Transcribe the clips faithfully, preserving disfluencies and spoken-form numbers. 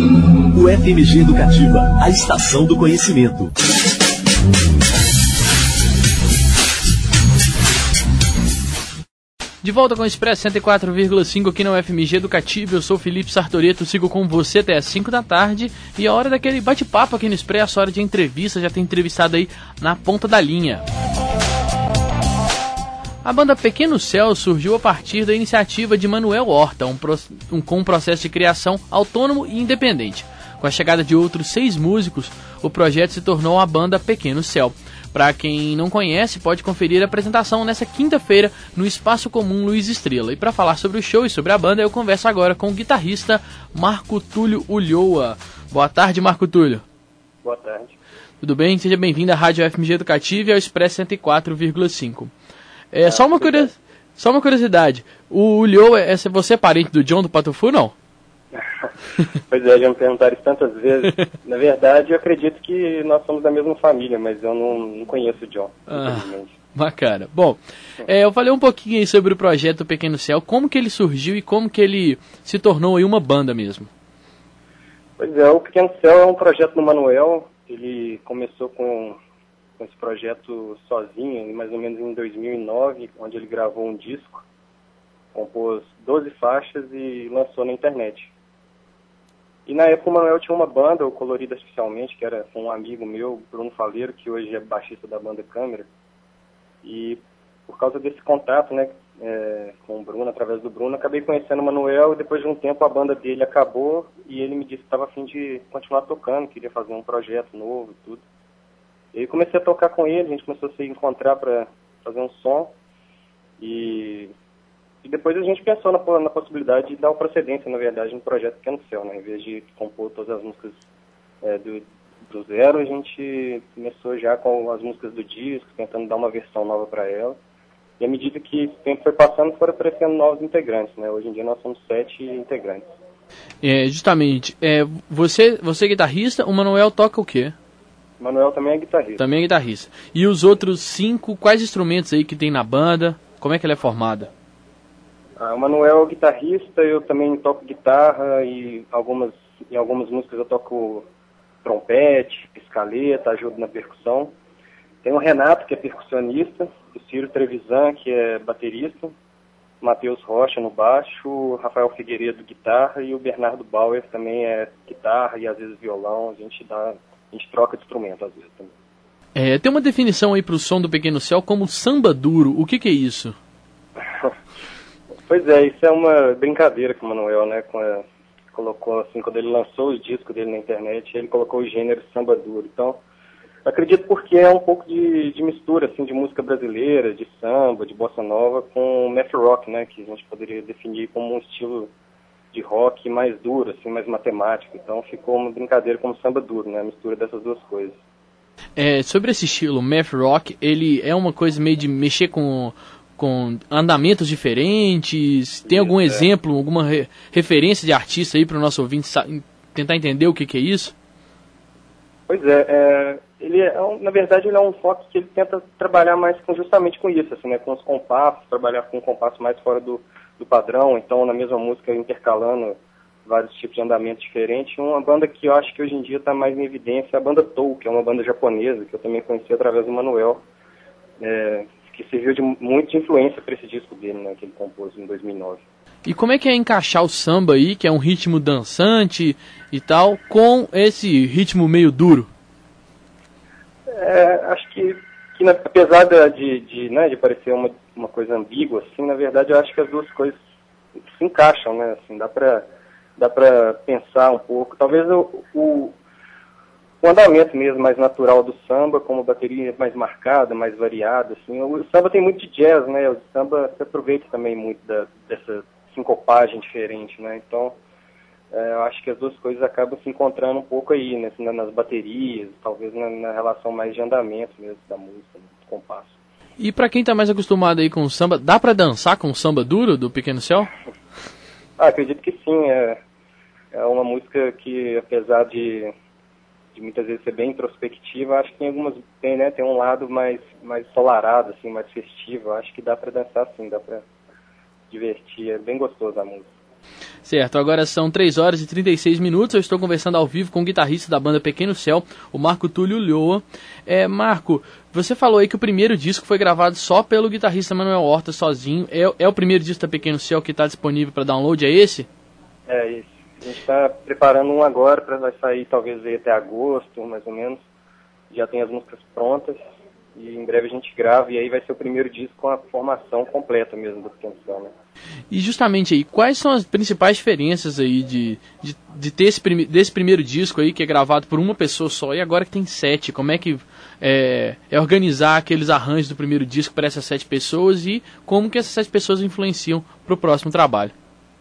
O F M G Educativa, a estação do conhecimento. De volta com o Expresso cento e quatro vírgula cinco aqui no F M G Educativa. Eu sou Felipe Sartoreto, sigo com você até as cinco da tarde. E a hora daquele bate-papo aqui no Expresso, a hora de entrevista, já tem entrevistado aí na ponta da linha. A banda Pequeno Céu surgiu a partir da iniciativa de Manuel Horta, um, pro, um, com um processo de criação autônomo e independente. Com a chegada de outros seis músicos, o projeto se tornou a banda Pequeno Céu. Para quem não conhece, pode conferir a apresentação nessa quinta-feira no Espaço Comum Luiz Estrela. E para falar sobre o show e sobre a banda, eu converso agora com o guitarrista Marco Túlio Ulloa. Boa tarde, Marco Túlio. Boa tarde. Tudo bem? Seja bem-vindo à Rádio F M G Educativa e ao Expresso cento e quatro vírgula cinco. É, ah, só, uma curios... só uma curiosidade, o Ulloa, é você é parente do John do Patufu, não? Pois é, já me perguntaram isso tantas vezes. Na verdade, eu acredito que nós somos da mesma família, mas eu não, não conheço o John, ah, bacana. Bom, é, eu falei um pouquinho aí sobre o projeto Pequeno Céu, como que ele surgiu e como que ele se tornou aí uma banda mesmo. Pois é, o Pequeno Céu é um projeto do Manuel. Ele começou com, com esse projeto sozinho, mais ou menos em dois mil e nove, onde ele gravou um disco, compôs doze faixas e lançou na internet. E na época o Manuel tinha uma banda, o Colorida Artificialmente, que era com um amigo meu, Bruno Faleiro, que hoje é baixista da banda Câmara. E por causa desse contato, né, é, com o Bruno, através do Bruno, acabei conhecendo o Manuel, e depois de um tempo a banda dele acabou e ele me disse que estava a fim de continuar tocando, queria fazer um projeto novo e tudo. E aí comecei a tocar com ele, a gente começou a se encontrar para fazer um som. E... E depois a gente pensou na, na possibilidade de dar uma procedência, na verdade, no projeto Pequeno Céu, né? Em vez de compor todas as músicas é, do, do zero, a gente começou já com as músicas do disco, tentando dar uma versão nova para ela. E à medida que o tempo foi passando, foram aparecendo novos integrantes, né? Hoje em dia nós somos sete integrantes. É, justamente. É, você, você é guitarrista, o Manuel toca o quê? O Manuel também é guitarrista. Também é guitarrista. E os outros cinco, quais instrumentos aí que tem na banda? Como é que ela é formada? Ah, o Manuel é guitarrista, eu também toco guitarra e algumas, em algumas músicas eu toco trompete, escaleta, ajudo na percussão. Tem o Renato, que é percussionista, o Ciro Trevisan, que é baterista, Matheus Rocha no baixo, o Rafael Figueiredo guitarra e o Bernardo Bauer também é guitarra e às vezes violão. A gente, dá, a gente troca de instrumento às vezes também. É, tem uma definição aí para o som do Pequeno Céu como samba duro. O que, que é isso? Pois é, isso é uma brincadeira com o Manuel, né? Com a, colocou assim, quando ele lançou os discos dele na internet, ele colocou o gênero samba duro. Então, acredito porque é um pouco de, de mistura, assim, de música brasileira, de samba, de bossa nova, com math rock, né? Que a gente poderia definir como um estilo de rock mais duro, assim, mais matemático. Então, ficou uma brincadeira como samba duro, né? A mistura dessas duas coisas. É, sobre esse estilo math rock, ele é uma coisa meio de mexer com... com andamentos diferentes? Tem algum isso, exemplo, é. alguma re- referência de artista aí para o nosso ouvinte sa- tentar entender o que, que é isso? Pois é, é ele é um, na verdade ele é um foco que ele tenta trabalhar mais com, justamente com isso, assim, né, com os compassos, trabalhar com um compasso mais fora do, do padrão, então na mesma música intercalando vários tipos de andamentos diferentes. Uma banda que eu acho que hoje em dia está mais em evidência é a banda Tou, que é uma banda japonesa, que eu também conheci através do Manuel, é, que serviu de muito de influência para esse disco dele, né, que ele compôs em dois mil e nove. E como é que é encaixar o samba aí, que é um ritmo dançante e tal, com esse ritmo meio duro? É, acho que, que na, apesar de, de, né, de parecer uma, uma coisa ambígua, assim, na verdade eu acho que as duas coisas se encaixam, né, assim, dá para dá para pensar um pouco. Talvez o, o o andamento mesmo mais natural do samba, como bateria mais marcada, mais variada, assim. O samba tem muito de jazz, né? O samba se aproveita também muito da, dessa sincopagem diferente, né? Então, é, eu acho que as duas coisas acabam se encontrando um pouco aí, né? Assim, nas baterias, talvez na, na relação mais de andamento mesmo da música, do compasso. E pra quem tá mais acostumado aí com o samba, dá pra dançar com o samba duro do Pequeno Céu? Ah, acredito que sim. É, é uma música que, apesar de de muitas vezes ser bem introspectiva, acho que tem algumas, tem, né, tem um lado mais, mais ensolarado, assim, mais festivo, acho que dá para dançar sim, dá para divertir, é bem gostoso a música. Certo, agora são três horas e trinta e seis minutos, eu estou conversando ao vivo com o guitarrista da banda Pequeno Céu, o Marco Túlio Lhoa. É, Marco, você falou aí que o primeiro disco foi gravado só pelo guitarrista Manuel Horta sozinho. É, é o primeiro disco da Pequeno Céu que está disponível para download, é esse? É esse. A gente está preparando um agora, para vai sair talvez aí até agosto, mais ou menos. Já tem as músicas prontas e em breve a gente grava e aí vai ser o primeiro disco com a formação completa mesmo do Pequeno Céu, né? E justamente aí, quais são as principais diferenças aí de, de, de ter esse prime, desse primeiro disco aí que é gravado por uma pessoa só e agora que tem sete? Como é que é, é organizar aqueles arranjos do primeiro disco para essas sete pessoas e como que essas sete pessoas influenciam para o próximo trabalho?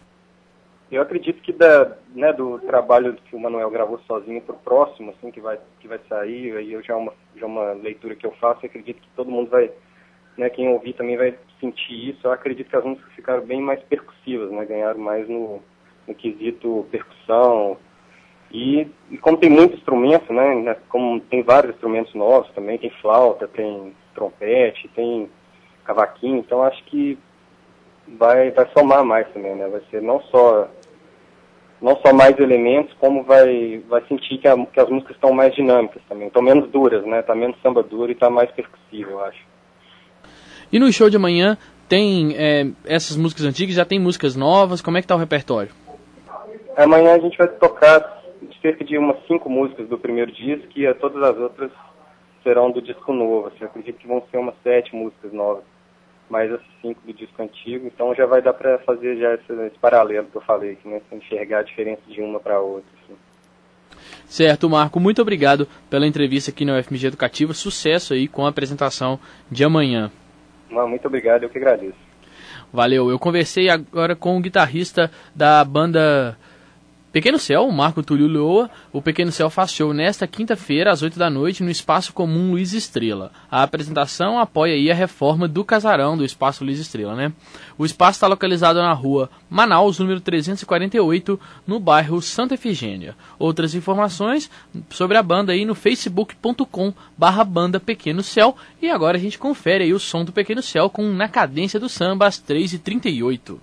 Eu acredito que da, né, do trabalho que o Manuel gravou sozinho para o próximo, assim, que vai, que vai sair, aí eu já uma, já uma leitura que eu faço, eu acredito que todo mundo vai, né, quem ouvir também vai sentir isso. Eu acredito que as músicas ficaram bem mais percussivas, né, ganharam mais no, no quesito percussão. E, e como tem muito instrumento, né, como tem vários instrumentos novos também, tem flauta, tem trompete, tem cavaquinho, então acho que vai, vai somar mais também, né, vai ser não só... não só mais elementos, como vai, vai sentir que, a, que as músicas estão mais dinâmicas também, estão menos duras, né? Tá menos samba duro e tá mais percussivo, eu acho. E no show de amanhã tem é, essas músicas antigas, já tem músicas novas, como é que tá o repertório? Amanhã a gente vai tocar cerca de umas cinco músicas do primeiro disco e todas as outras serão do disco novo, assim, eu acredito que vão ser umas sete músicas novas. Mais as cinco do disco antigo, então já vai dar para fazer já esse, esse paralelo que eu falei aqui, né? Enxergar a diferença de uma para outra. Assim. Certo, Marco, muito obrigado pela entrevista aqui na U F M G Educativa, sucesso aí com a apresentação de amanhã. Muito obrigado, eu que agradeço. Valeu, eu conversei agora com o guitarrista da banda Pequeno Céu, o Marco Túlio Lhoa. O Pequeno Céu faz show nesta quinta-feira, às oito da noite, no Espaço Comum Luiz Estrela. A apresentação apoia aí a reforma do casarão do Espaço Luiz Estrela, né? O espaço está localizado na rua Manaus, número trezentos e quarenta e oito, no bairro Santa Efigênia. Outras informações sobre a banda aí no facebook ponto com barra banda Pequeno Céu. E agora a gente confere aí o som do Pequeno Céu com Na Cadência do Samba, às três e trinta e oito.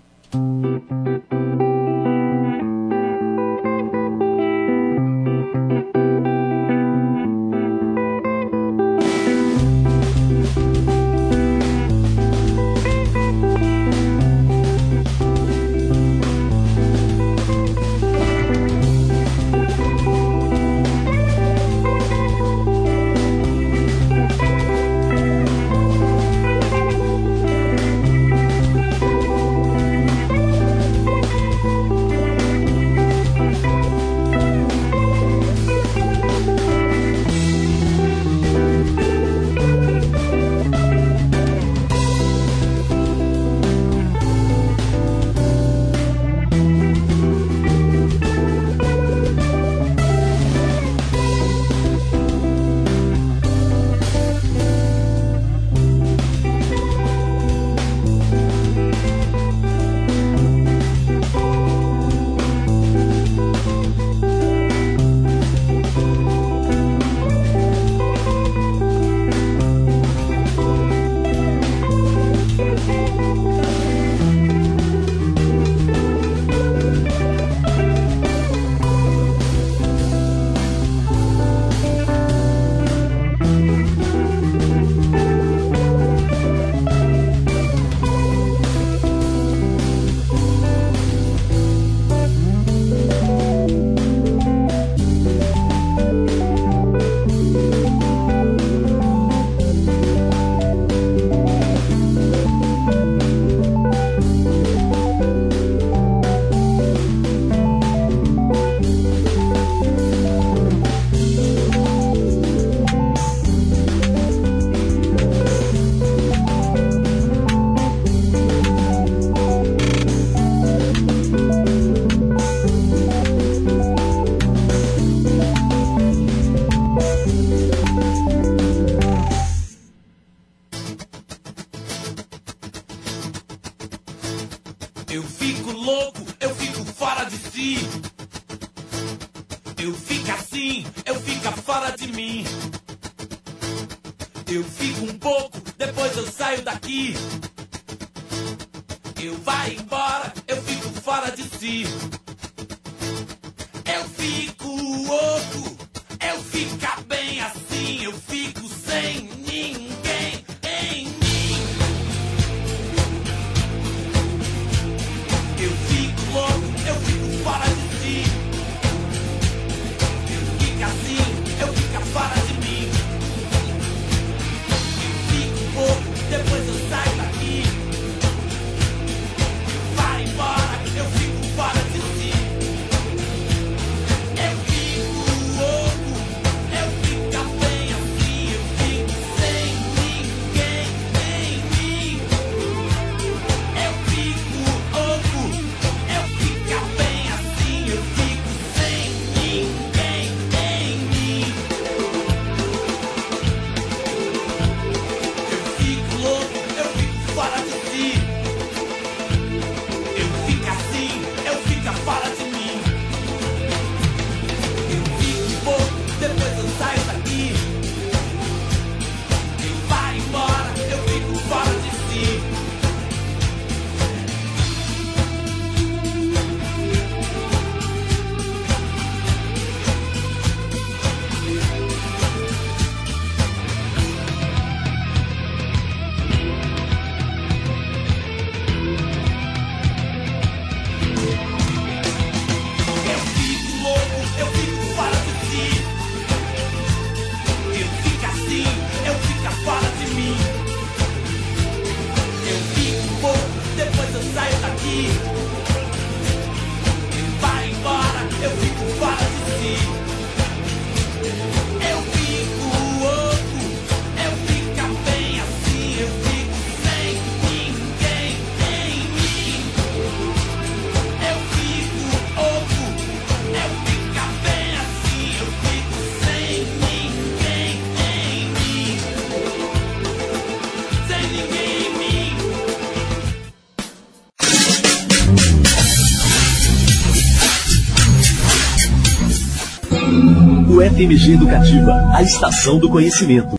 Eu fico louco, eu fico fora de si. Eu fico assim, eu fico fora de mim. Eu fico um pouco, depois eu saio daqui. Eu vai embora, eu fico fora de si. Eu fico louco, eu fico bem assim, eu fico sem ninguém em mim. Eu fico louco, eu fico fora de si. Eu fico assim, eu fico fora de mim. Eu fico louco, depois eu saio daqui. Vai embora, eu fico fora de si. Eu fico louco, eu fico bem assim, eu fico sem ninguém em mim. Eu fico louco, eu fico bem assim, eu fico sem ninguém em mim. Eu fico louco, eu fico fora de si. Eu fico assim, eu fico fora de mim. Eu fico louco, depois eu saio daqui. E vai embora, eu fico fora de si. Eu fico louco, eu fico fora de si. Eu fico assim, eu fico fora de mim. Eu fico louco, depois eu saio daqui. E vai embora, eu fico fora de si. Eu fico louco, eu fico bem assim, eu fico sem ninguém em mim. Eu fico louco, eu fico bem assim, eu fico sem ninguém em mim. Sem ninguém em mim. O F M G Educativa, a estação do conhecimento.